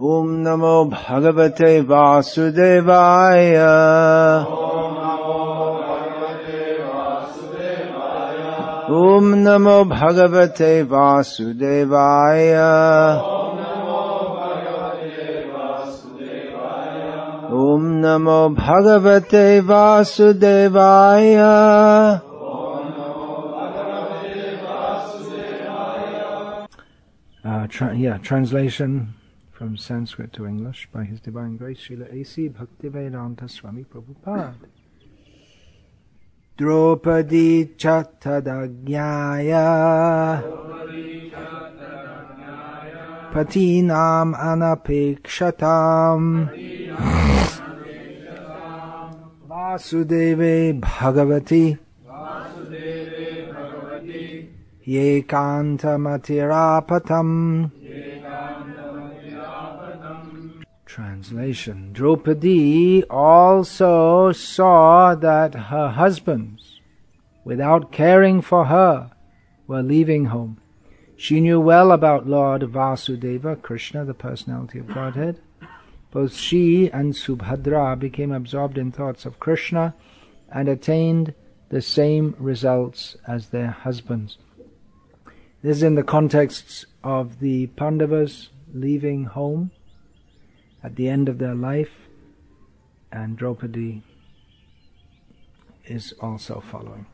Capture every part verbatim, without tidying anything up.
Om Namo Bhagavate Vasudevaya. Om Namo Bhagavate Vasudevaya. Om Namo Bhagavate Vasudevaya. Uh, tra- yeah, translation from Sanskrit to English by His Divine Grace Srila A C Bhaktivedanta Swami Prabhupada. Draupadi Chattadagyaya Patinam Anapekshatam Vasudeve Bhagavati Yekantamatirapatam. Translation. Draupadi also saw that her husbands, without caring for her, were leaving home. She knew well about Lord Vasudeva, Krishna, the personality of Godhead. Both she and Subhadra became absorbed in thoughts of Krishna and attained the same results as their husbands. This is in the context of the Pandavas leaving home at the end of their life, and Draupadi is also following.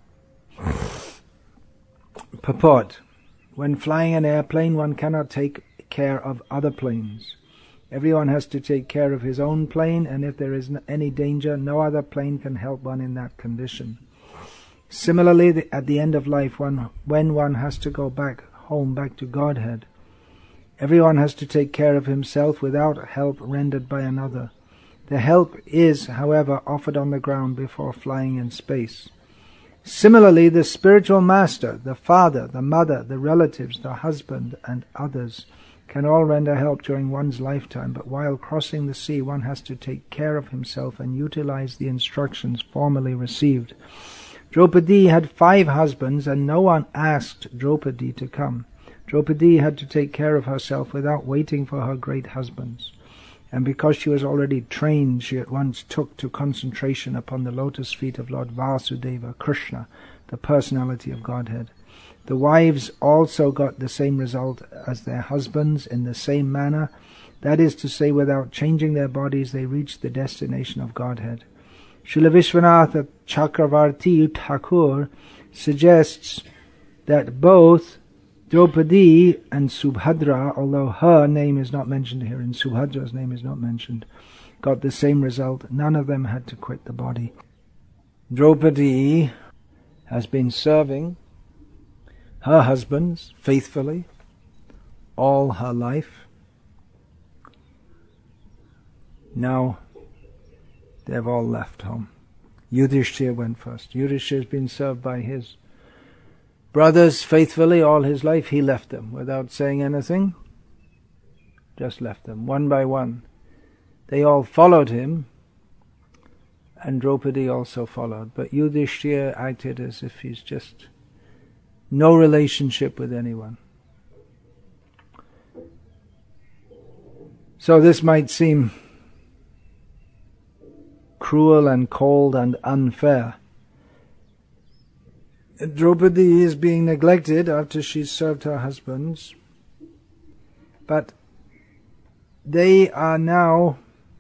Purport. When flying an airplane, one cannot take care of other planes. Everyone has to take care of his own plane, and if there is any danger, no other plane can help one in that condition. Similarly, at the end of life, one, when one has to go back home, back to Godhead, everyone has to take care of himself without help rendered by another. The help is, however, offered on the ground before flying in space. Similarly, the spiritual master, the father, the mother, the relatives, the husband, and others can all render help during one's lifetime, but while crossing the sea, one has to take care of himself and utilize the instructions formerly received. Draupadi had five husbands, and no one asked Draupadi to come. Draupadi had to take care of herself without waiting for her great husbands. And because she was already trained, she at once took to concentration upon the lotus feet of Lord Vasudeva, Krishna, the personality of Godhead. The wives also got the same result as their husbands in the same manner. That is to say, without changing their bodies, they reached the destination of Godhead. Srila Vishwanatha Chakravarti Thakur suggests that both Draupadi and Subhadra, although her name is not mentioned here and Subhadra's name is not mentioned, got the same result. None of them had to quit the body. Draupadi has been serving her husbands faithfully all her life. Now they've all left home. Yudhishthira went first. Yudhishthira has been served by his brothers faithfully all his life. He left them without saying anything. Just left them one by one. They all followed him, and Draupadi also followed. But Yudhishthira acted as if he's just no relationship with anyone. So this might seem cruel and cold and unfair. Draupadi is being neglected after she's served her husbands, but they are now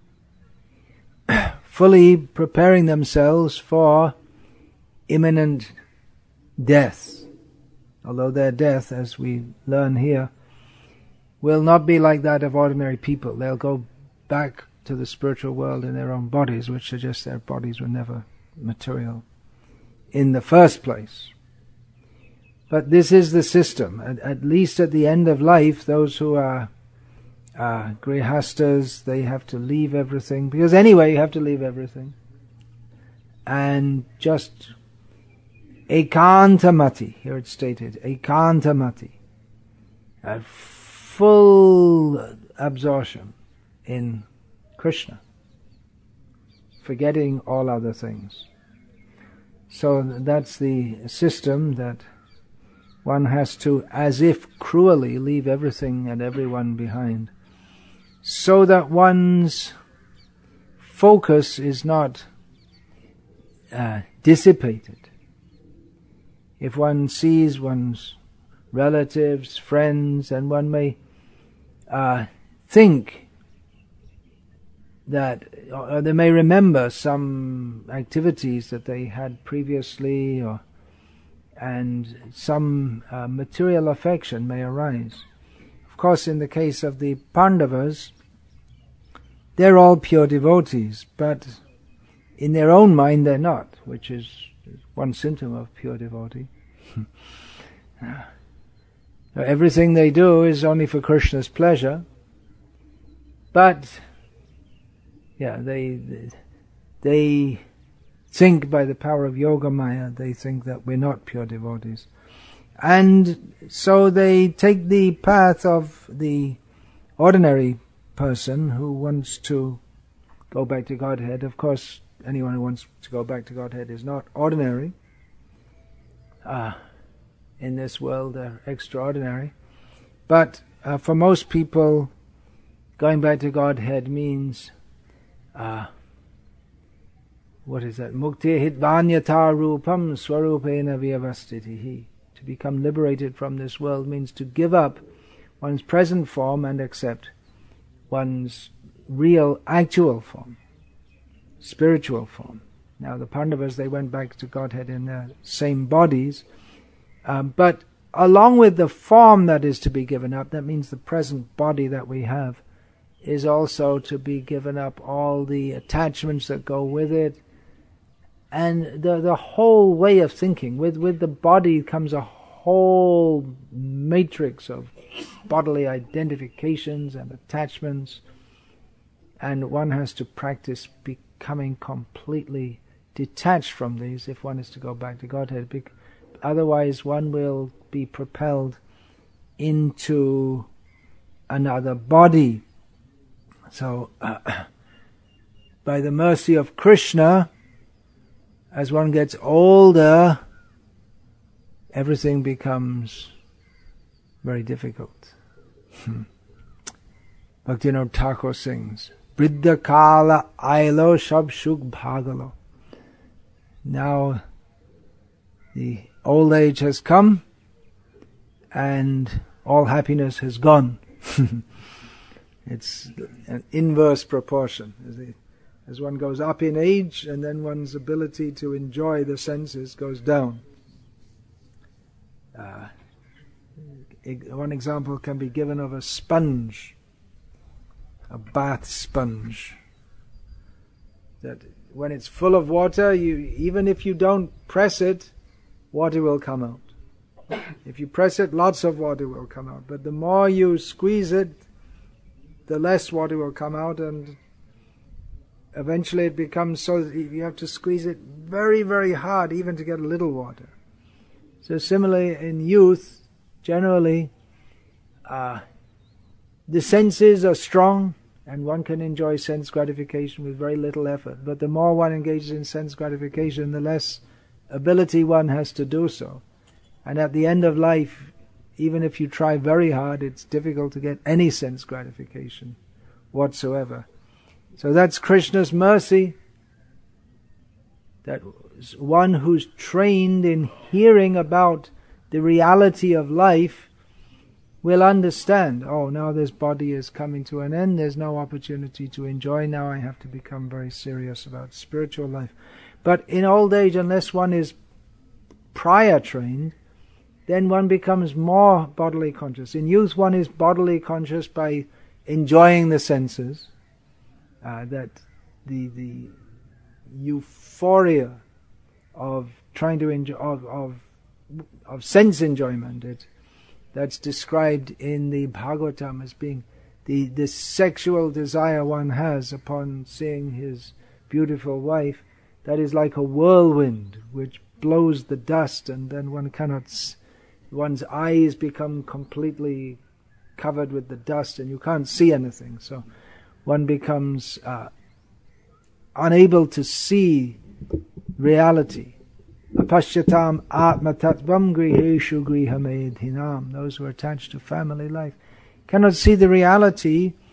fully preparing themselves for imminent death. Although their death, as we learn here, will not be like that of ordinary people. They'll go back to the spiritual world in their own bodies, which suggests their bodies were never material in the first place. But this is the system. At, at least at the end of life, those who are uh, grihastas, they have to leave everything, because anyway you have to leave everything, and just ekantamati, here it's stated, ekantamati, a full absorption in Krishna, forgetting all other things. So that's the system, that one has to, as if cruelly, leave everything and everyone behind. so that one's focus is not uh, dissipated. If one sees one's relatives, friends, and one may uh, think that, or they may remember some activities that they had previously, or and some uh, material affection may arise. Of course, in the case of the Pandavas, they're all pure devotees, but in their own mind they're not, which is one symptom of pure devotee. Everything they do is only for Krishna's pleasure, but yeah, they they think by the power of Yoga Maya, they think that we're not pure devotees. And so they take the path of the ordinary person who wants to go back to Godhead. Of course, anyone who wants to go back to Godhead is not ordinary. Uh, in this world, they're extraordinary. But uh, for most people, going back to Godhead means uh, what is that? Mukti hitvanyata rupam swarupena vyavastitihi. To become liberated from this world means to give up one's present form and accept one's real, actual form, spiritual form. Now the Pandavas, they went back to Godhead in their same bodies, um, but along with the form that is to be given up, that means the present body that we have, is also to be given up all the attachments that go with it, and the the whole way of thinking. With with the body comes a whole matrix of bodily identifications and attachments, and one has to practice becoming completely detached from these if one is to go back to Godhead. Otherwise one will be propelled into another body. So uh, by the mercy of Krishna, as one gets older, everything becomes very difficult. Bhaktivinoda Thakur sings, Vriddha Kala Ailo Shab Shuk Bhagalo. Now the old age has come and all happiness has gone. It's an inverse proportion. As, the, as one goes up in age, and then one's ability to enjoy the senses goes down. Uh, one example can be given of a sponge, a bath sponge. That when it's full of water, you even if you don't press it, water will come out. If you press it, lots of water will come out. But the more you squeeze it, the less water will come out, and eventually it becomes so that you have to squeeze it very, very hard even to get a little water. So similarly in youth, generally, uh, the senses are strong and one can enjoy sense gratification with very little effort. But the more one engages in sense gratification, the less ability one has to do so. And at the end of life, even if you try very hard, it's difficult to get any sense gratification whatsoever. So that's Krishna's mercy, that one who's trained in hearing about the reality of life will understand, oh, now this body is coming to an end, there's no opportunity to enjoy, now I have to become very serious about spiritual life. But in old age, unless one is prior trained, then one becomes more bodily conscious. In youth, one is bodily conscious by enjoying the senses, uh, that the the euphoria of trying to enjoy of of, of sense enjoyment. It, that's described in the Bhagavatam as being the the sexual desire one has upon seeing his beautiful wife. That is like a whirlwind which blows the dust, and then one cannot. S- One's eyes become completely covered with the dust and you can't see anything. So one becomes uh, unable to see reality. Apashyatam atma tattvam griheshu grihamedhinam. Those who are attached to family life cannot see the reality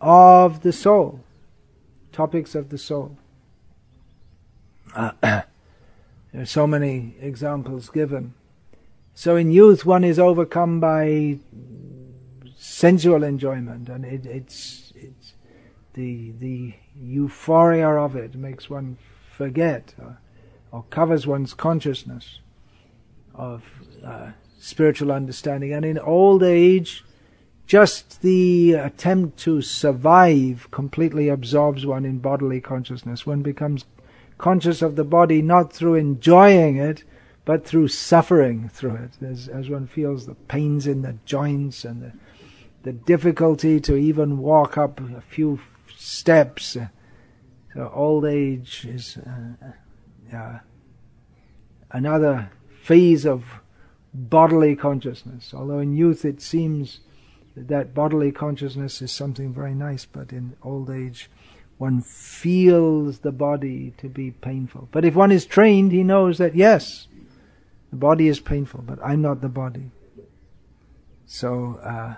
of the soul, topics of the soul. Uh, there are so many examples given. So in youth one is overcome by sensual enjoyment, and it, it's, it's the the euphoria of it makes one forget or, or covers one's consciousness of uh, spiritual understanding. And in old age, just the attempt to survive completely absorbs one in bodily consciousness. One becomes conscious of the body not through enjoying it, but through suffering through it, as, as one feels the pains in the joints and the, the difficulty to even walk up a few steps. So old age is uh, uh, another phase of bodily consciousness. Although in youth it seems that, that bodily consciousness is something very nice, but in old age one feels the body to be painful. But if one is trained, he knows that yes, the body is painful, but I'm not the body. So uh,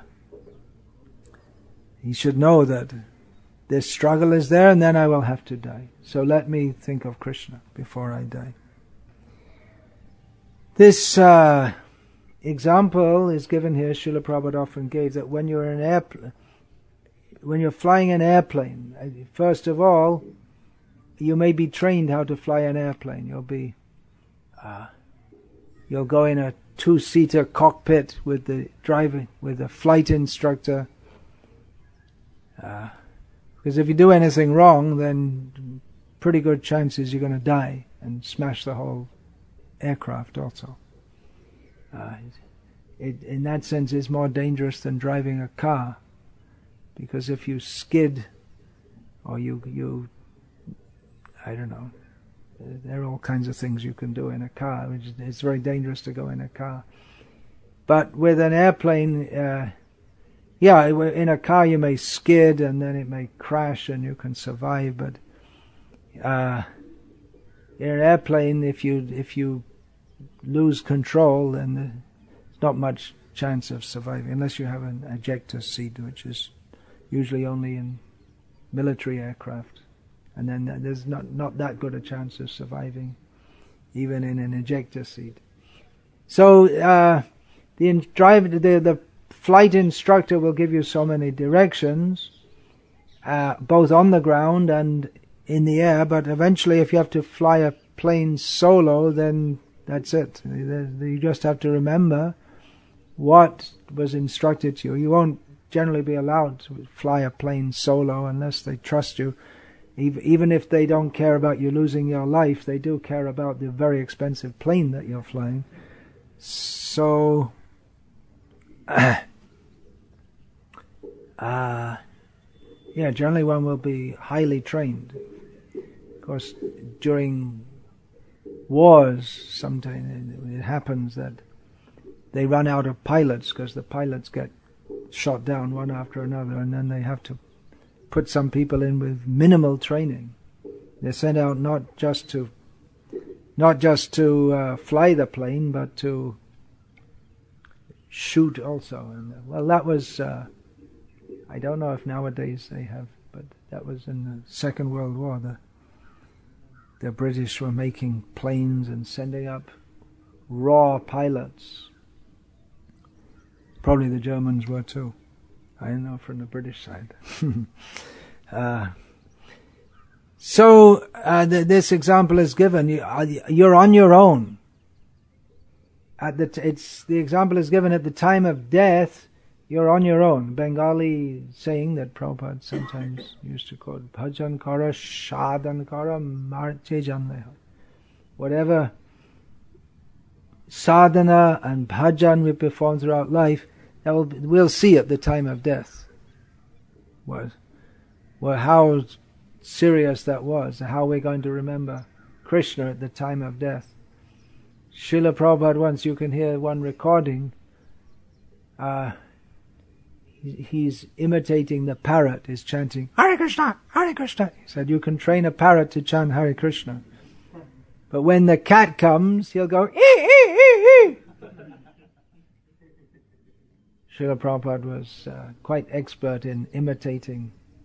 he should know that this struggle is there, and then I will have to die. So let me think of Krishna before I die. This uh, example is given here. Srila Prabhupada often gave that when you're in an airplane, when you're flying an airplane, first of all, you may be trained how to fly an airplane. You'll be, uh, you'll go in a two-seater cockpit with the driver, with a flight instructor. Uh, because if you do anything wrong, then pretty good chances you're going to die and smash the whole aircraft also. Uh, it, in that sense, it's more dangerous than driving a car, because if you skid or you you I don't know, there are all kinds of things you can do in a car. Which it's very dangerous to go in a car. But with an airplane, uh, yeah, in a car you may skid and then it may crash and you can survive. But uh, in an airplane, if you if you lose control, then there's not much chance of surviving, unless you have an ejector seat, which is usually only in military aircraft, and then there's not not that good a chance of surviving, even in an ejector seat. So uh, the driver, the the flight instructor will give you so many directions, uh, both on the ground and in the air. But eventually, if you have to fly a plane solo, then that's it. You just have to remember what was instructed to you. You won't generally be allowed to fly a plane solo unless they trust you. Even if they don't care about you losing your life, they do care about the very expensive plane that you're flying. So, uh, uh, yeah, generally one will be highly trained. Of course, during wars, sometimes it happens that they run out of pilots because the pilots get shot down one after another, and then they have to put some people in with minimal training. They're sent out not just to not just to uh, fly the plane, but to shoot also. And uh, well, that was uh, I don't know if nowadays they have, but that was in the Second World War. The the British were making planes and sending up raw pilots. Probably the Germans were too. I don't know from the British side. uh, so uh, th- this example is given. You, uh, you're on your own. At the t- it's the example is given at the time of death. You're on your own. Bengali saying that Prabhupada sometimes used to quote, "Bhajan kara, sadhan kara, marche janleha." Whatever sadhana and bhajan we perform throughout life, that will be, we'll see at the time of death. Was, well, how serious that was, how we're going to remember Krishna at the time of death. Srila Prabhupada, once you can hear one recording, uh, he's imitating the parrot, is chanting, Hare Krishna, Hare Krishna. He said, you can train a parrot to chant Hare Krishna. But when the cat comes, he'll go, ee, ee, ee, ee. Srila Prabhupada was uh, quite expert in imitating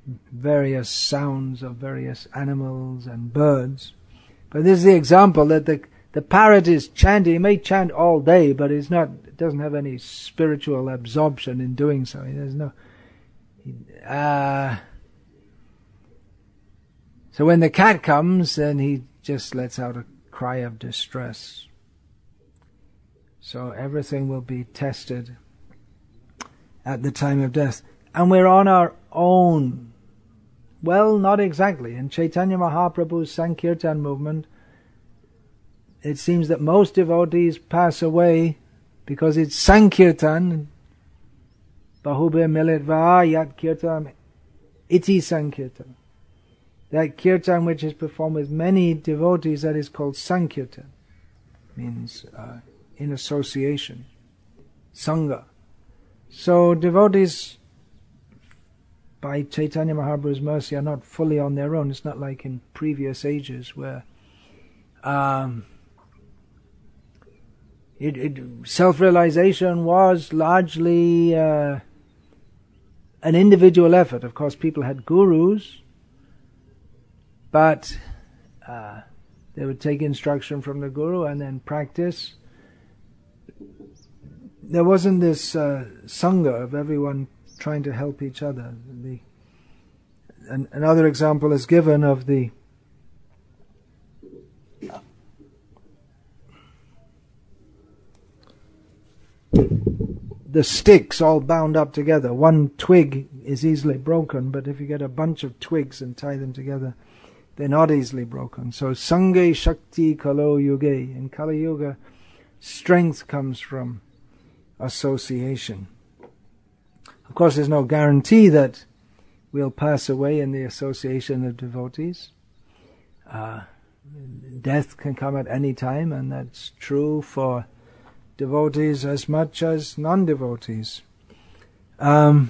various sounds of various animals and birds. But this is the example that the the parrot is chanting. He may chant all day, but it's not. It doesn't have any spiritual absorption in doing so. There's no. Uh, so when the cat comes, then he just lets out a cry of distress. So everything will be tested at the time of death, and we're on our own. Well, not exactly. In Chaitanya Mahaprabhu's Sankirtan movement, it seems that most devotees pass away because it's Sankirtan, Bahubhe Militva Yat Kirtan Iti Sankirtan. That kirtan which is performed with many devotees, that is called Sankirtan. Means uh, in association. Sangha. So devotees, by Chaitanya Mahaprabhu's mercy, are not fully on their own. It's not like in previous ages where um, it, it, self-realization was largely uh, an individual effort. Of course, people had gurus, but uh, they would take instruction from the guru and then practice. There wasn't this uh, sangha of everyone trying to help each other. The, an, another example is given of the the sticks all bound up together. One twig is easily broken, but if you get a bunch of twigs and tie them together, they're not easily broken. So Sange Shakti Kalo Yuge. In Kali Yuga, strength comes from association. Of course, there's no guarantee that we'll pass away in the association of devotees. Uh, death can come at any time, and that's true for devotees as much as non-devotees. Um,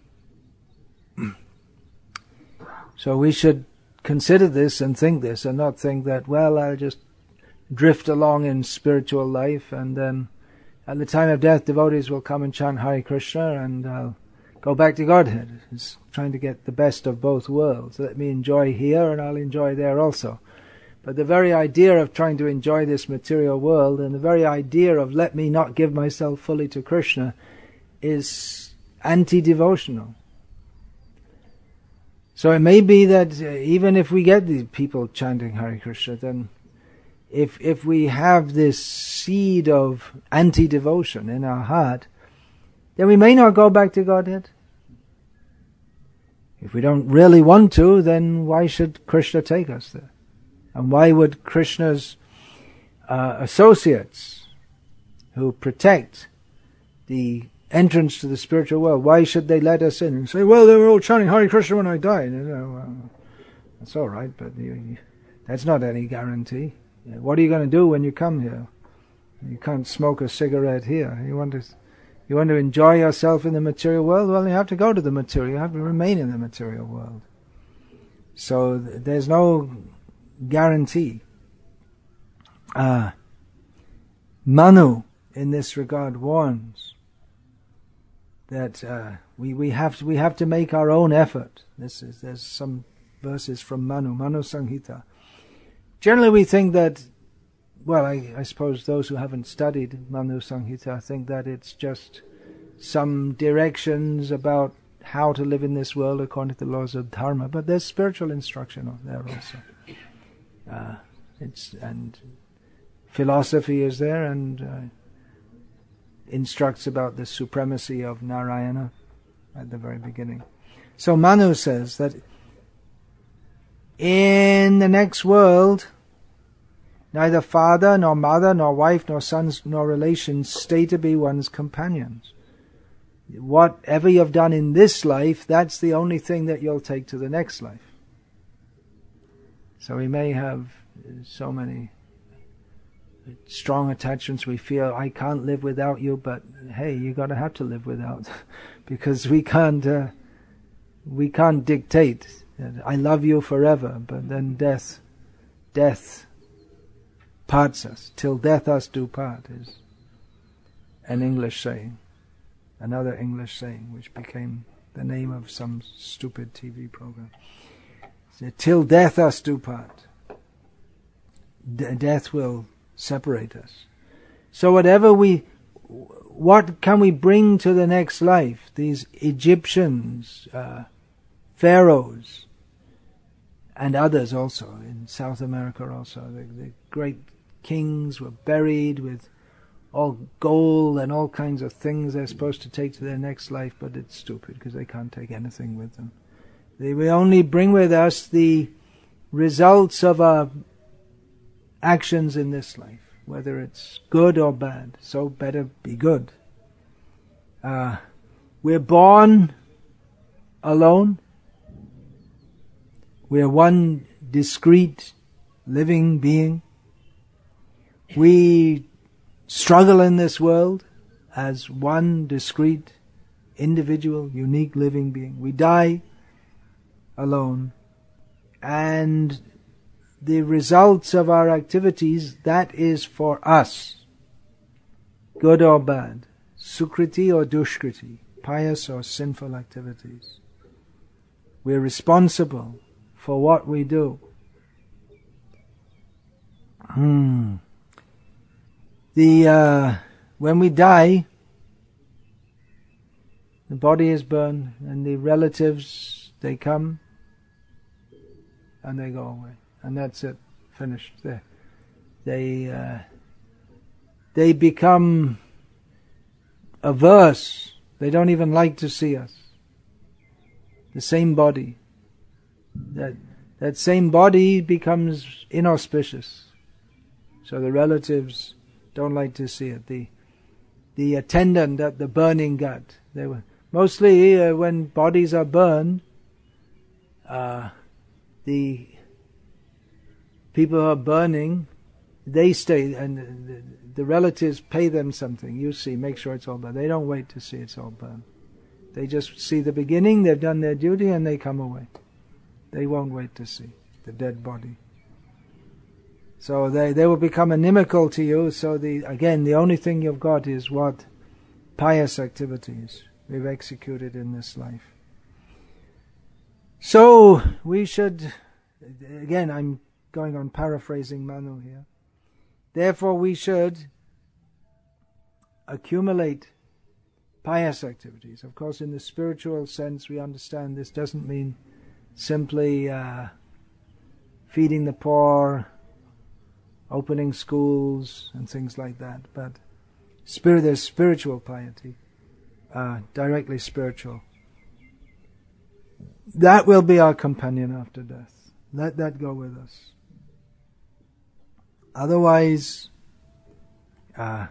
so we should consider this and think this, and not think that, well, I'll just drift along in spiritual life, and then at the time of death, devotees will come and chant Hare Krishna, and I'll go back to Godhead. It's trying to get the best of both worlds. Let me enjoy here, and I'll enjoy there also. But the very idea of trying to enjoy this material world, and the very idea of let me not give myself fully to Krishna, is anti-devotional. So it may be that uh, even if we get these people chanting Hare Krishna, then if if we have this seed of anti-devotion in our heart, then we may not go back to Godhead. If we don't really want to, then why should Krishna take us there? And why would Krishna's uh, associates who protect the entrance to the spiritual world, why should they let us in and say, well, they were all chanting Hare Krishna when I died? You know, well, that's all right, but you, you, that's not any guarantee. What are you going to do when you come here? You can't smoke a cigarette here. You want to, you want to enjoy yourself in the material world? Well, you have to go to the material. You have to remain in the material world. So th- there's no guarantee. Uh, Manu, in this regard, warns that uh, we we have to, we have to make our own effort. This is there's some verses from Manu, Manu Sanghita. Generally, we think that, well, I, I suppose those who haven't studied Manu Sanghita think that it's just some directions about how to live in this world according to the laws of dharma, but there's spiritual instruction there also. Uh, it's and philosophy is there, and uh, instructs about the supremacy of Narayana at the very beginning. So Manu says that in the next world, neither father, nor mother, nor wife, nor sons, nor relations stay to be one's companions. Whatever you've done in this life, that's the only thing that you'll take to the next life. So we may have so many strong attachments. We feel, I can't live without you, but hey, you're going to have to live without, because we can't, uh, we can't dictate. I love you forever, but then death, death parts us. Till death us do part is an English saying, another English saying which became the name of some stupid T V program. Till death us do part. De- death will separate us. So whatever we, what can we bring to the next life? These Egyptians, uh, pharaohs, and others also, in South America also, the, the great kings were buried with all gold and all kinds of things they're supposed to take to their next life, but it's stupid because they can't take anything with them. They will only bring with us the results of our actions in this life, whether it's good or bad. So better be good. Uh, we're born alone. We're one discrete living being. We struggle in this world as one discrete, individual, unique living being. We die alone. And the results of our activities, that is for us. Good or bad. Sukriti or dushkriti. Pious or sinful activities. We're responsible for what we do. Hmm. The uh, when we die, the body is burned, and the relatives, they come and they go away, and that's it, finished. They they uh, they become averse. They don't even like to see us. The same body, that that same body becomes inauspicious. So the relatives don't like to see it. The the attendant at the burning gut. They were mostly uh, when bodies are burned, uh, the people who are burning, they stay, and the, the relatives pay them something. You see, make sure it's all burned. They don't wait to see it's all burned. They just see the beginning. They've done their duty, and they come away. They won't wait to see the dead body. So they, they will become inimical to you. So the again, the only thing you've got is what? Pious activities we've executed in this life. So we should, again, I'm going on paraphrasing Manu here. Therefore we should accumulate pious activities. Of course, in the spiritual sense, we understand this doesn't mean simply uh, feeding the poor, opening schools and things like that, but spirit, there's spiritual piety, uh, directly spiritual. That will be our companion after death. Let that go with us. Otherwise, uh,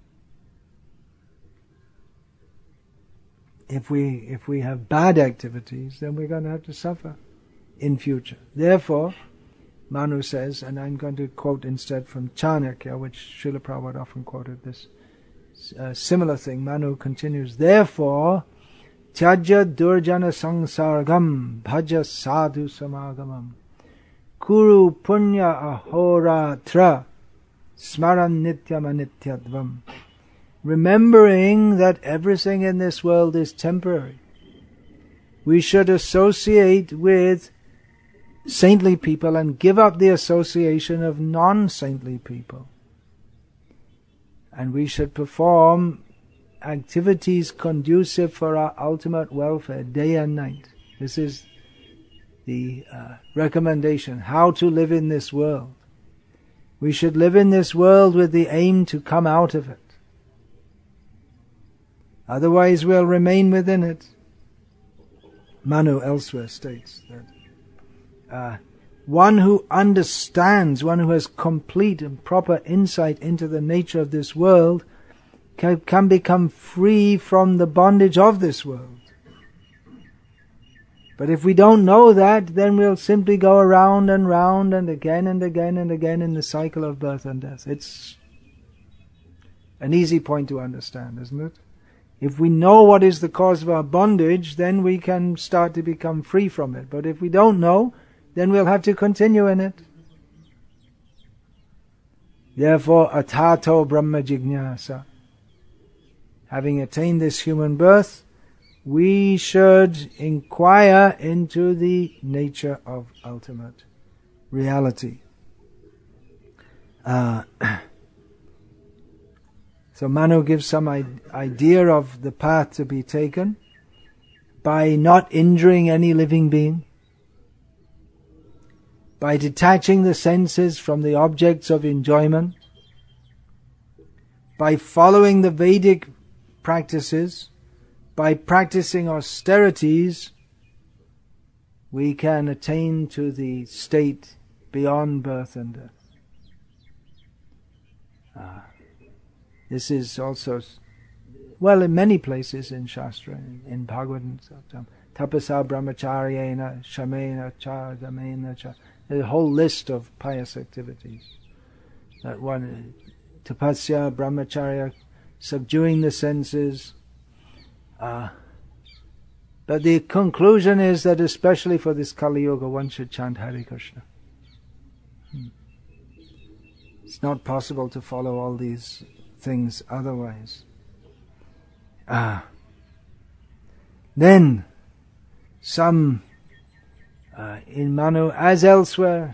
if we if we have bad activities, then we're going to have to suffer in future. Therefore, Manu says, and I'm going to quote instead from Chanakya, which Srila Prabhupada often quoted this uh, similar thing. Manu continues, therefore, Tyaja durjana sangsargam bhaja sadhu samagamam kuru punya ahoratra smaran nityam anityadvam. Remembering that everything in this world is temporary, we should associate with saintly people and give up the association of non-saintly people. And we should perform activities conducive for our ultimate welfare day and night. This is the uh, recommendation, how to live in this world. We should live in this world with the aim to come out of it. Otherwise we'll remain within it. Manu elsewhere states that Uh, one who understands, one who has complete and proper insight into the nature of this world can, can become free from the bondage of this world. But if we don't know that, then we'll simply go around and round and again and again and again in the cycle of birth and death. It's an easy point to understand, isn't it? If we know what is the cause of our bondage, then we can start to become free from it. But if we don't know, then we'll have to continue in it. Therefore, atato brahma jignasa. Having attained this human birth, we should inquire into the nature of ultimate reality. Uh, so Manu gives some idea of the path to be taken by not injuring any living being, by detaching the senses from the objects of enjoyment, by following the Vedic practices, by practicing austerities, we can attain to the state beyond birth and death. Uh, this is also, well, in many places in Shastra, in, in Bhagavatam, tapasa brahmacharyena, shamena cha, damena cha. There's a whole list of pious activities. That one, tapasya, brahmacharya, subduing the senses. Uh, but the conclusion is that especially for this Kali Yuga, one should chant Hare Krishna. Hmm. It's not possible to follow all these things otherwise. Ah. Then, some, uh, in Manu, as elsewhere,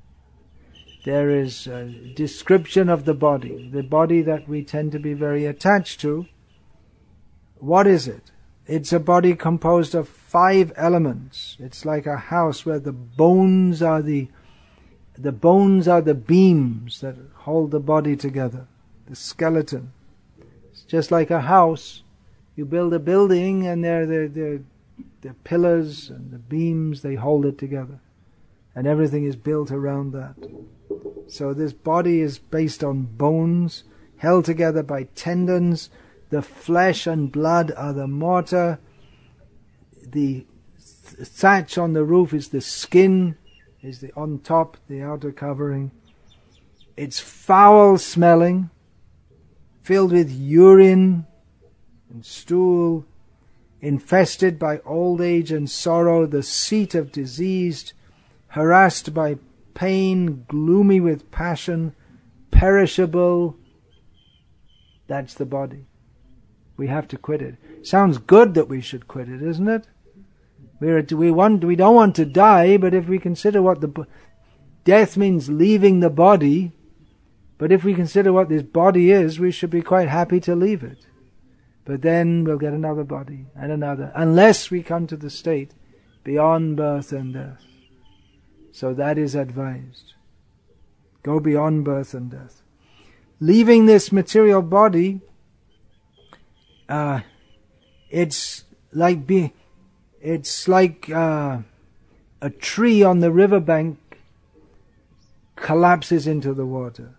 there is a description of the body, the body that we tend to be very attached to. What is it? It's a body composed of five elements. It's like a house where the bones are the the bones are the beams that hold the body together, the skeleton. It's just like a house. You build a building and they're the the the pillars and the beams, they hold it together. And everything is built around that. So this body is based on bones, held together by tendons. The flesh and blood are the mortar. The thatch on the roof is the skin, is the on top, the outer covering. It's foul smelling, filled with urine and stool, infested by old age and sorrow, the seat of disease, harassed by pain, gloomy with passion, perishable. That's the body. We have to quit it. Sounds good that we should quit it, isn't it? We're, we want, we don't want to die, but if we consider what the death means, leaving the body. But if we consider what this body is, we should be quite happy to leave it. But then we'll get another body and another, unless we come to the state beyond birth and death. So that is advised. Go beyond birth and death. Leaving this material body, uh, it's like be, it's like uh, a tree on the riverbank collapses into the water,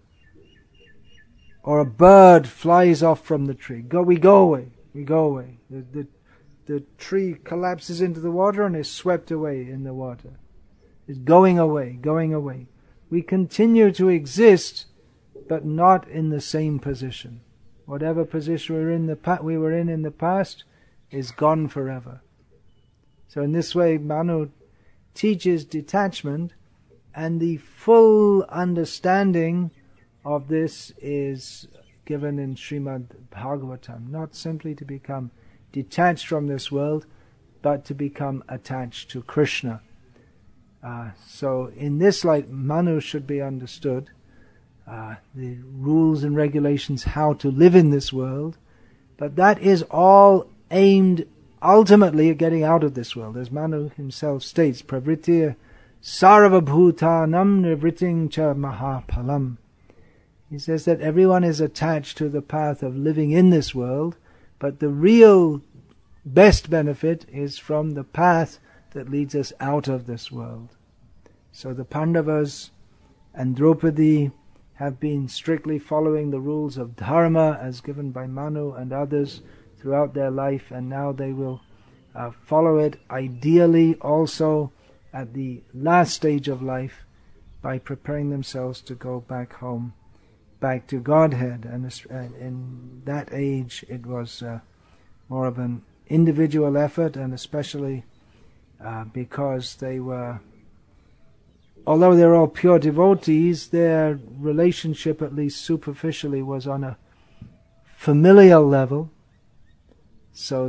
or a bird flies off from the tree. Go, we go away. We go away. The, the the tree collapses into the water and is swept away in the water. It's going away, going away. We continue to exist, but not in the same position. Whatever position we were in the pa- we were in in the past is gone forever. So in this way, Manu teaches detachment, and the full understanding of this is given in Srimad Bhagavatam. Not simply to become detached from this world, but to become attached to Krishna. Uh, so in this light, Manu should be understood. Uh, the rules and regulations how to live in this world, but that is all aimed ultimately at getting out of this world, as Manu himself states, pravritya sarvabhutanam nivriting cha mahapalam. He says that everyone is attached to the path of living in this world, but the real best benefit is from the path that leads us out of this world. So the Pandavas and Draupadi have been strictly following the rules of dharma as given by Manu and others throughout their life, and now they will uh, follow it ideally also at the last stage of life by preparing themselves to go back home, back to Godhead. And in that age it was uh, more of an individual effort, and especially uh, because they were, although they're all pure devotees, their relationship, at least superficially, was on a familial level. So they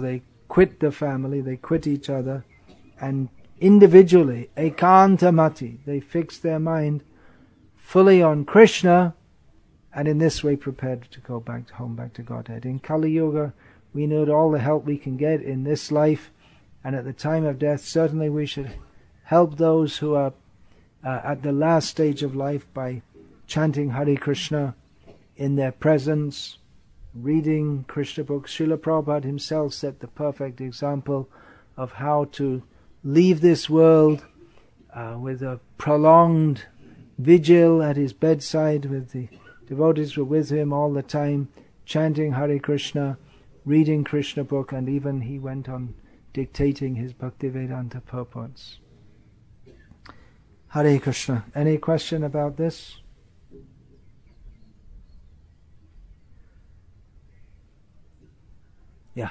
quit the family, they quit each other, and individually, ekantamati, they fix their mind fully on Krishna, and in this way prepared to go back home, back to Godhead. In Kali Yuga, we need all the help we can get in this life, and at the time of death, certainly we should help those who are uh, at the last stage of life by chanting Hare Krishna in their presence, reading Krishna books. Srila Prabhupada himself set the perfect example of how to leave this world uh, with a prolonged vigil at his bedside, with the devotees were with him all the time, chanting Hare Krishna, reading Krishna book, and even he went on dictating his Bhaktivedanta purports. Hare Krishna. Any question about this? Yeah.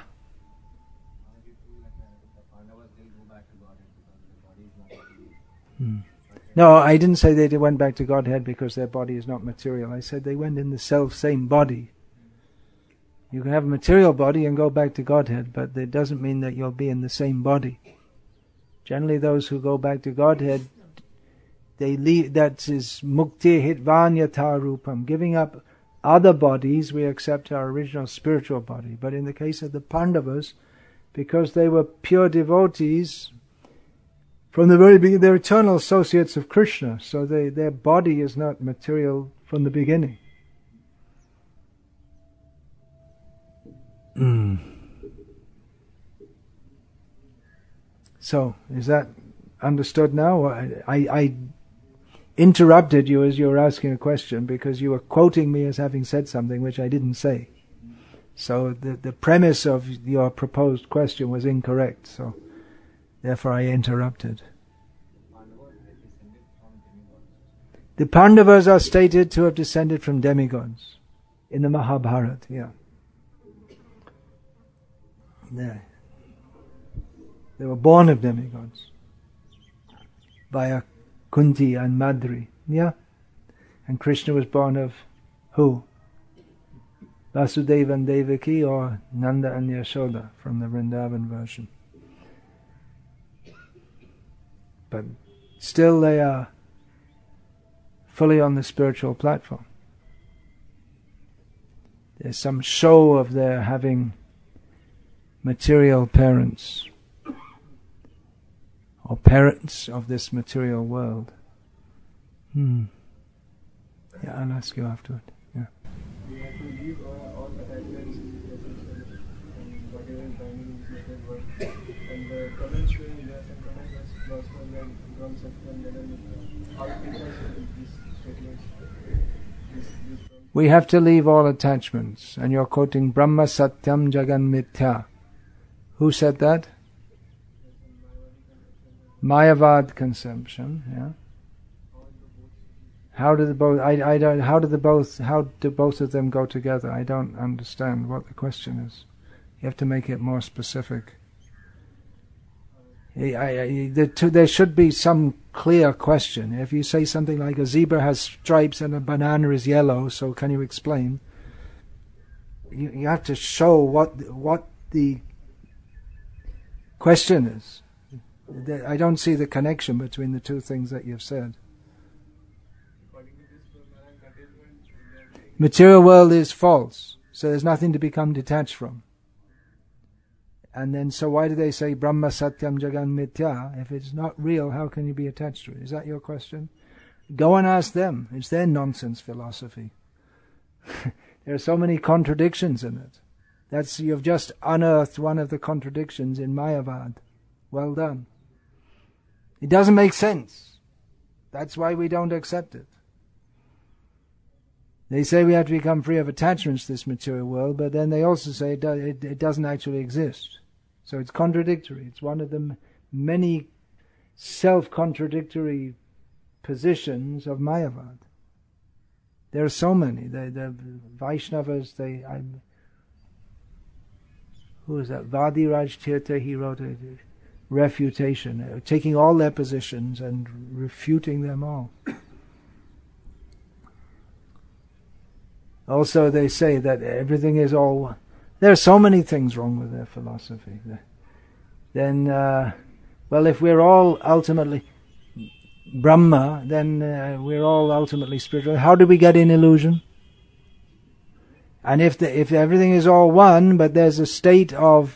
Hmm. No, I didn't say they went back to Godhead because their body is not material. I said they went in the self-same body. You can have a material body and go back to Godhead, but it doesn't mean that you'll be in the same body. Generally, those who go back to Godhead, they leave, that is mukti hitvanyata rupam. Giving up other bodies, we accept our original spiritual body. But in the case of the Pandavas, because they were pure devotees, from the very beginning, they're eternal associates of Krishna, so they, their body is not material from the beginning. Mm. So, is that understood now? I, I, I interrupted you as you were asking a question because you were quoting me as having said something which I didn't say. So the, the premise of your proposed question was incorrect, so therefore I interrupted. The Pandavas are stated to have descended from demigods in the Mahabharata, yeah. Yeah. They were born of demigods via Kunti and Madri, yeah? And Krishna was born of who? Vasudeva and Devaki, or Nanda and Yashoda from the Vrindavan version. But still they are fully on the spiritual platform. There's some show of their having material parents, or parents of this material world. Hmm. Yeah, I'll ask you afterward. Yeah. We have to leave all, all attachments and whatever bindings method work. And the comments showing there some comments was lost one and one second and how it differs with these statements. This, this we have to leave all attachments, and you're quoting Brahma Satyam Jagan Mithya. Who said that? Mayavad conception, yeah. How do the both? I, I don't. How do the both? How do both of them go together? I don't understand what the question is. You have to make it more specific. I, I, the two, there should be some clear question. If you say something like a zebra has stripes and a banana is yellow, so can you explain? You, you have to show what what the question is. I don't see the connection between the two things that you've said. Material world is false, so there's nothing to become detached from. And then, so why do they say Brahma Satyam Jagan Mithya? If it's not real, how can you be attached to it? Is that your question? Go and ask them. It's their nonsense philosophy. There are so many contradictions in it. That's, you've just unearthed one of the contradictions in Mayavad. Well done. It doesn't make sense. That's why we don't accept it. They say we have to become free of attachments to this material world, but then they also say it, do, it, it doesn't actually exist. So it's contradictory. It's one of the m- many self-contradictory positions of Mayavad. There are so many. The, the Vaishnavas, they... I'm, who is that? Vadiraj Tirtha, he wrote a refutation, uh, taking all their positions and refuting them all. Also, they say that everything is all... There are so many things wrong with their philosophy. then, uh, well, if we're all ultimately Brahma, then uh, we're all ultimately spiritual. How do we get in illusion? And if the, if everything is all one, but there's a state of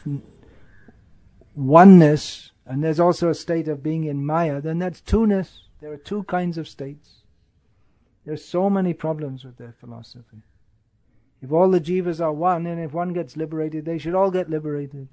oneness, and there's also a state of being in Maya, then that's two-ness. There are two kinds of states. There's so many problems with their philosophy. If all the jivas are one, and if one gets liberated, they should all get liberated.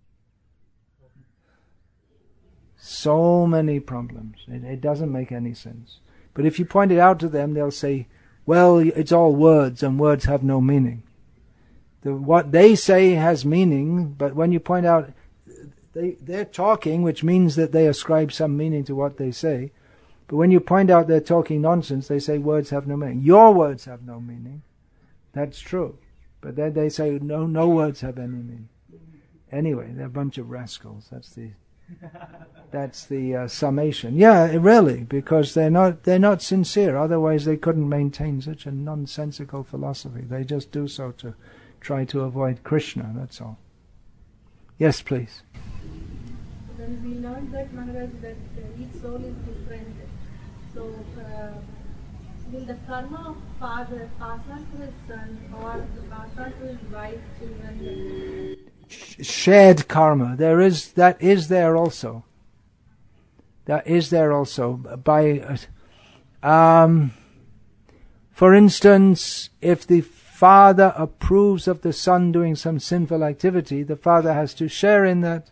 So many problems. It, it doesn't make any sense. But if you point it out to them, they'll say, well, it's all words, and words have no meaning. The, what they say has meaning, but when you point out, they, they're talking, which means that they ascribe some meaning to what they say. But when you point out they're talking nonsense, they say words have no meaning. Your words have no meaning. That's true. But then they say, no, no words have any meaning. Anyway, they're a bunch of rascals. That's the... That's the uh, summation. Yeah, really, because they're not they're not sincere. Otherwise, they couldn't maintain such a nonsensical philosophy. They just do so to try to avoid Krishna. That's all. Yes, please. Then we learned that Maharaj that uh, each soul is different. So, uh, will the karma of father pass on to his son, or pass on to his wife, children? Shared karma. There is that is there also. That is there also. By, um, for instance, if the father approves of the son doing some sinful activity, the father has to share in that.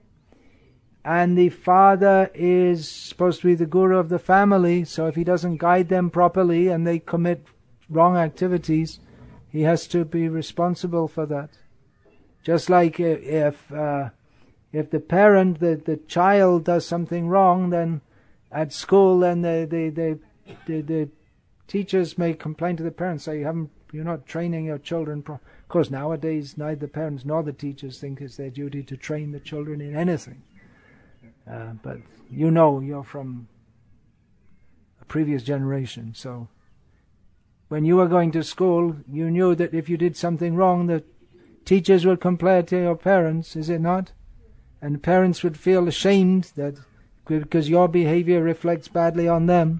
And the father is supposed to be the guru of the family, so if he doesn't guide them properly and they commit wrong activities, he has to be responsible for that. Just like if uh, if the parent, the, the child does something wrong, then at school, then the the, the the the teachers may complain to the parents, say you haven't, you're not training your children. Pro-. Of course, nowadays neither the parents nor the teachers think it's their duty to train the children in anything. Uh, but you know, you're from a previous generation, so when you were going to school, you knew that if you did something wrong, the teachers would complain to your parents, is it not? And parents would feel ashamed that because your behavior reflects badly on them.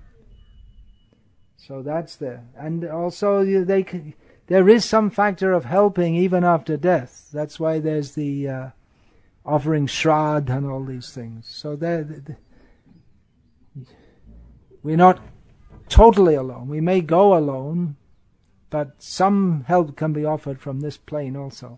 So that's there. And also they can, there is some factor of helping even after death. That's why there's the uh, offering shraddha and all these things. So the, we're not totally alone. We may go alone, but some help can be offered from this plane also.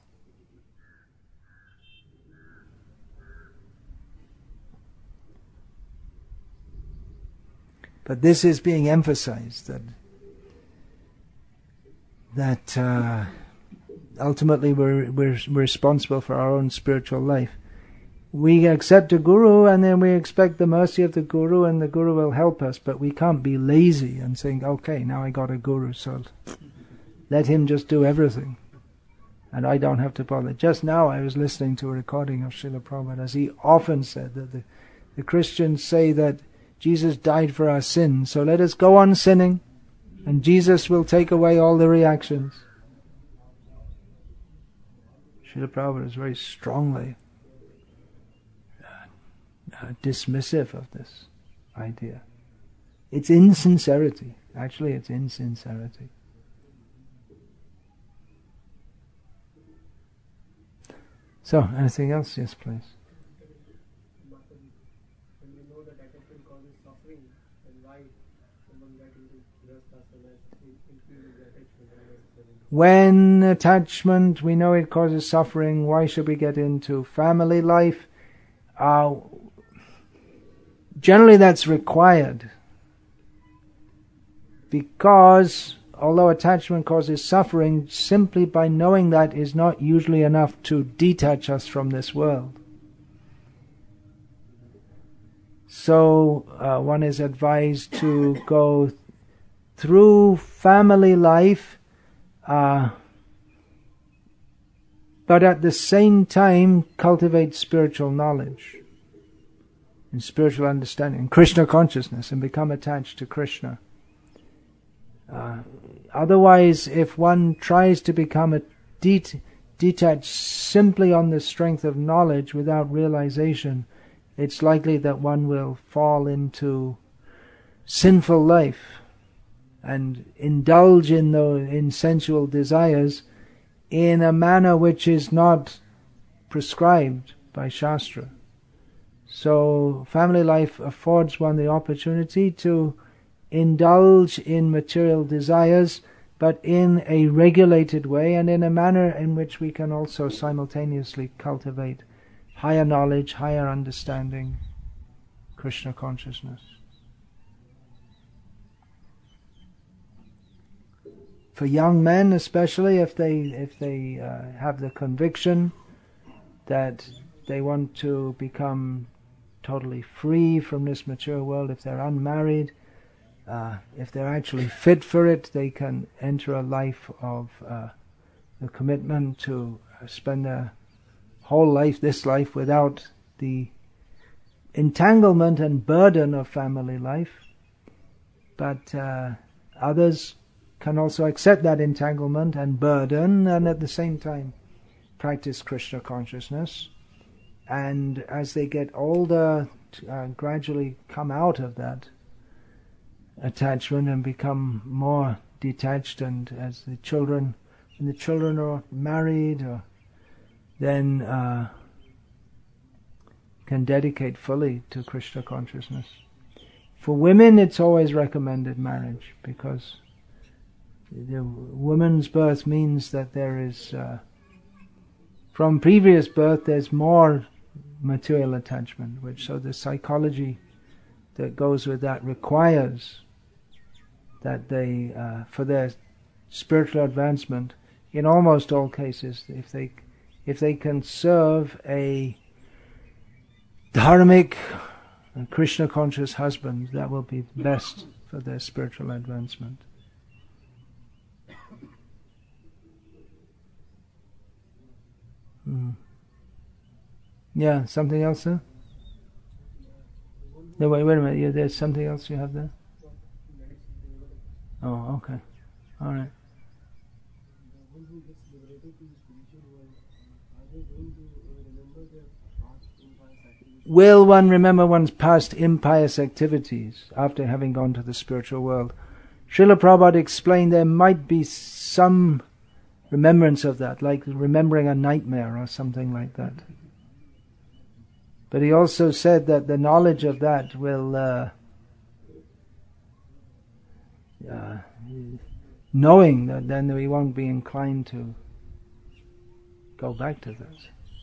But this is being emphasized, that that uh, ultimately we're, we're responsible for our own spiritual life. We accept a guru and then we expect the mercy of the guru and the guru will help us, but we can't be lazy and saying, okay, now I got a guru, so let him just do everything. And I don't have to bother. Just now I was listening to a recording of Srila Prabhupada, as he often said that the, the Christians say that Jesus died for our sins, so let us go on sinning, and Jesus will take away all the reactions. Srila Prabhupada is very strongly uh, uh, dismissive of this idea. It's insincerity. Actually, it's insincerity. So, anything else? Yes, please. When attachment, we know it causes suffering, why should we get into family life? Uh, generally that's required. Because, although attachment causes suffering, simply by knowing that is not usually enough to detach us from this world. So, uh, one is advised to go through family life, Uh, but at the same time cultivate spiritual knowledge and spiritual understanding, Krishna consciousness, and become attached to Krishna. Uh, otherwise, if one tries to become a det- detached simply on the strength of knowledge without realization, it's likely that one will fall into sinful life and indulge in the in sensual desires in a manner which is not prescribed by Shastra. So family life affords one the opportunity to indulge in material desires, but in a regulated way and in a manner in which we can also simultaneously cultivate higher knowledge, higher understanding, Krishna consciousness. For young men especially, if they if they uh, have the conviction that they want to become totally free from this material world, if they're unmarried, uh, if they're actually fit for it, they can enter a life of uh, the commitment to spend their whole life, this life, without the entanglement and burden of family life. But uh, others can also accept that entanglement and burden and at the same time practice Krishna consciousness. And as they get older, uh, gradually come out of that attachment and become more detached, and as the children, when the children are married, or then uh, can dedicate fully to Krishna consciousness. For women, it's always recommended marriage, because the woman's birth means that there is, uh, from previous birth, there's more material attachment, which so the psychology that goes with that requires that they, uh, for their spiritual advancement, in almost all cases, if they if they can serve a dharmic, Krishna conscious husband, that will be best for their spiritual advancement. Hmm. Yeah, something else, sir? No, wait, wait a minute. Yeah, there's something else you have there? Oh, okay. All right. Will one remember one's past impious activities after having gone to the spiritual world? Srila Prabhupada explained there might be some remembrance of that, like remembering a nightmare or something like that. But he also said that the knowledge of that will, uh, uh, knowing that, then we won't be inclined to go back to that.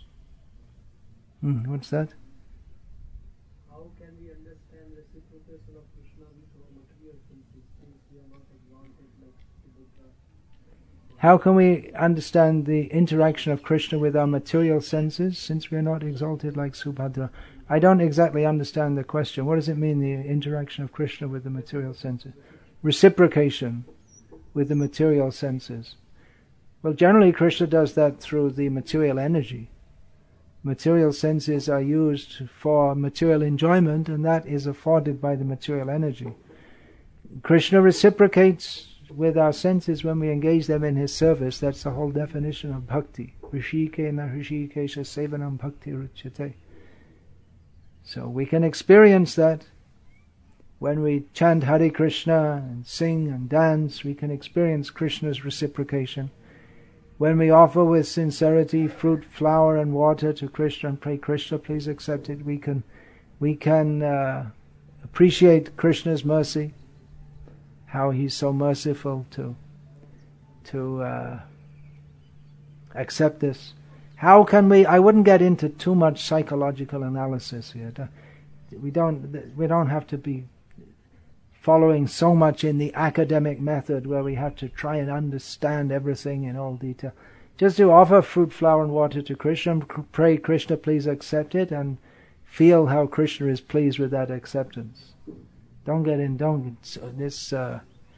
Hmm, what's that? How can we understand reciprocation of Krishna with our material senses, since we are not exalted like Buddha? How can we understand the interaction of Krishna with our material senses, since we are not exalted like Subhadra? I don't exactly understand the question. What does it mean, the interaction of Krishna with the material senses? Reciprocation with the material senses. Well, generally Krishna does that through the material energy. Material senses are used for material enjoyment, and that is afforded by the material energy. Krishna reciprocates with our senses when we engage them in his service. That's the whole definition of bhakti. Rishikena Rishikesha Sevanam Bhakti Ruchyate. So we can experience that when we chant Hare Krishna and sing and dance. We can experience Krishna's reciprocation. When we offer with sincerity fruit, flower and water to Krishna and pray, Krishna please accept it, we can we can uh, appreciate Krishna's mercy, how he's so merciful to to uh, accept this. How can we? I wouldn't get into too much psychological analysis here. We don't we don't have to be following so much in the academic method where we have to try and understand everything in all detail. Just to offer fruit, flower and water to Krishna, pray Krishna please accept it, and feel how Krishna is pleased with that acceptance. Don't get in, don't get this, uh,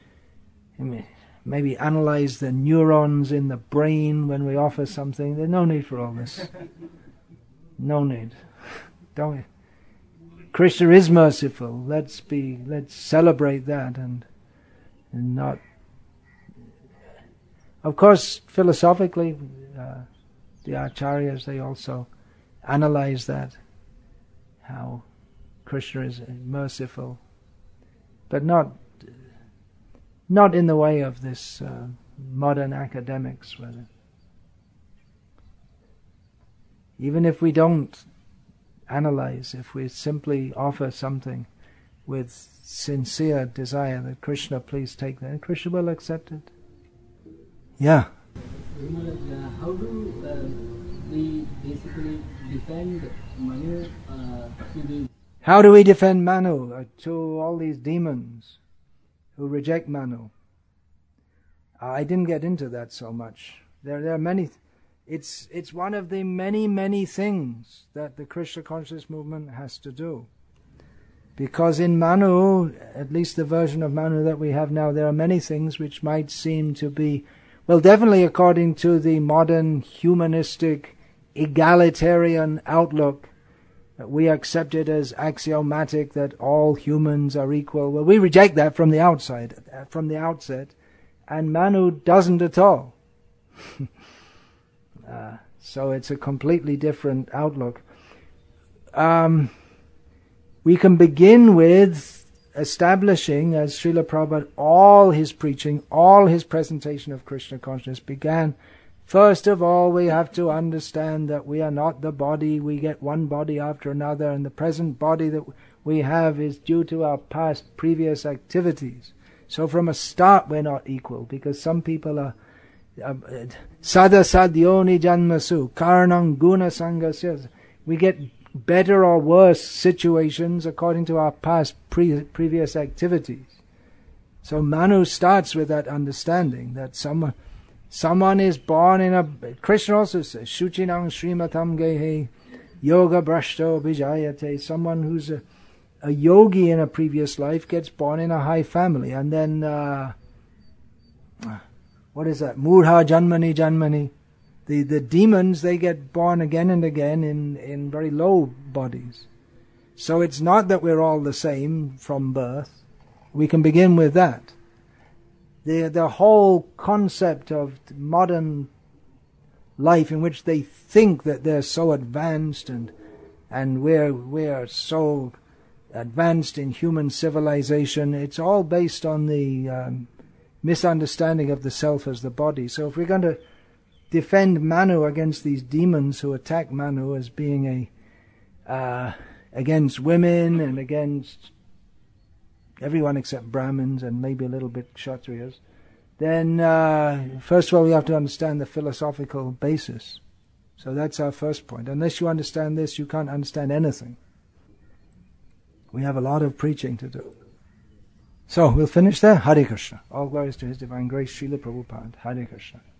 maybe analyze the neurons in the brain when we offer something. There's no need for all this. No need. Don't. Krishna is merciful. Let's be, let's celebrate that, and, and not. Of course, philosophically, uh, the acharyas, they also analyze that, how Krishna is merciful, but not not in the way of this uh, modern academics. Whether even if we don't analyze, if we simply offer something with sincere desire that Krishna please take that, and Krishna will accept it. Yeah. How do uh, we basically defend Manu uh, to the... How do we defend Manu uh, to all these demons who reject Manu? Uh, I didn't get into that so much. There, there are many... Th- it's it's one of the many, many things that the Krishna consciousness movement has to do. Because in Manu, at least the version of Manu that we have now, there are many things which might seem to be, well, definitely according to the modern humanistic, egalitarian outlook, we accept it as axiomatic that all humans are equal. Well, we reject that from the outside, from the outset, and Manu doesn't at all. uh, so it's a completely different outlook. Um, we can begin with establishing, as Srila Prabhupada, all his preaching, all his presentation of Krishna consciousness began. First of all, we have to understand that we are not the body. We get one body after another, and the present body that we have is due to our past, previous activities. So from a start, we're not equal, because some people are sada sadyoni janmasu karanam guna sangasya. We get better or worse situations according to our past, pre- previous activities. So Manu starts with that understanding that someone Someone is born in a... Krishna also says, Shuchinang Srimatam Gehe Yoga Brashto Vijayate. Someone who's a, a yogi in a previous life gets born in a high family. And then, uh, what is that? Murha Janmani Janmani. The, the demons, they get born again and again in, in very low bodies. So it's not that we're all the same from birth. We can begin with that. The the whole concept of modern life, in which they think that they're so advanced and and we're we're so advanced in human civilization, it's all based on the um, misunderstanding of the self as the body. So if we're going to defend Manu against these demons who attack Manu as being a uh, against women and against everyone except Brahmins and maybe a little bit Kshatriyas, then uh, first of all we have to understand the philosophical basis. So that's our first point. Unless you understand this, you can't understand anything. We have a lot of preaching to do. So we'll finish there. Hare Krishna. All glories to His Divine Grace, Srila Prabhupada. Hare Krishna.